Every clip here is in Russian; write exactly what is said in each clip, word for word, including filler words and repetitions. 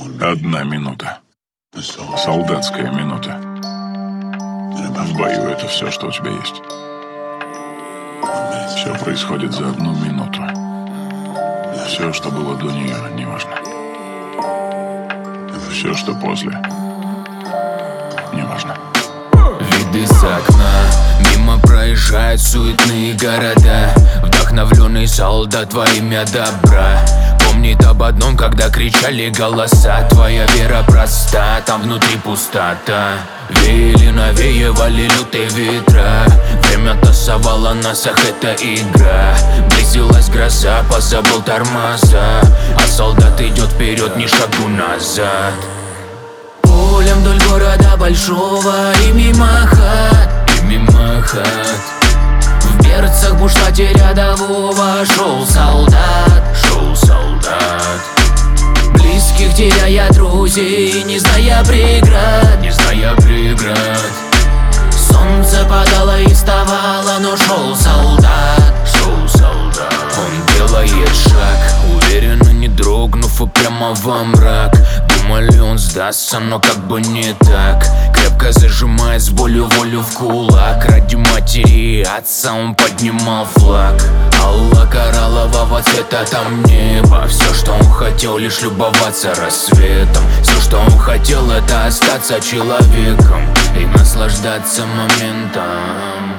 Одна минута. Солдатская минута. В бою это все, что у тебя есть. Все происходит за одну минуту. Все, что было до нее, неважно. Все, что после, неважно. Виды с окна, мимо проезжают суетные города. Вдохновленный солдат во имя добра помнит об одном, когда кричали голоса. Твоя вера проста, там внутри пустота. Веяли, навеивали лютые ветра. Время тасовало нас, ах, это игра. Близилась гроза, позабыл тормоза. А солдат идет вперед, ни шагу назад. Полем вдоль города большого и мимо хат, и мимо хат. В берцах бушлате рядового шел солдат, шел солдат. Близких теряя друзей, не зная преград, не зная преград. Солнце падало и вставало, но шел солдат, шел солдат. Он делает шаг, уверенно не дрогнув, и прямо во мрак. Думали, он сдастся, но как бы не так. Крепко зажимает с болью волю в кулак. Ради матери и отца он поднимал флаг. Алла кораллового цвета, там небо. Все, что он хотел, лишь любоваться рассветом. Все, что он хотел, это остаться человеком и наслаждаться моментом.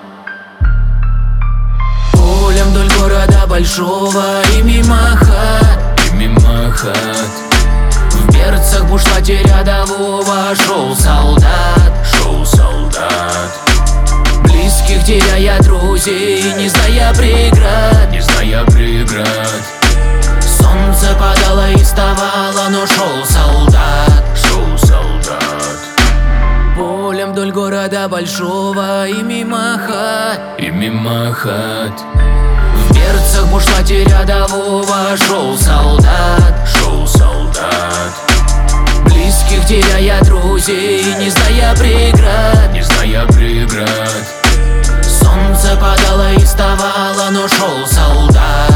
Полем вдоль города большого и мимо хат, и мимо хат. В берцах бушлате рядового шел солдат, шел солдат. Близких теряя друзей, не зная преград, не зная преград. Солнце падало и вставало, но шел солдат, шел солдат. Полем вдоль города большого и мимо хат, и мимо хат. В берцах бушлате рядового шел солдат, шел солдат. Близких теряя друзей, не зная преград, не зная преград. Солнце падало и вставало, но шел солдат.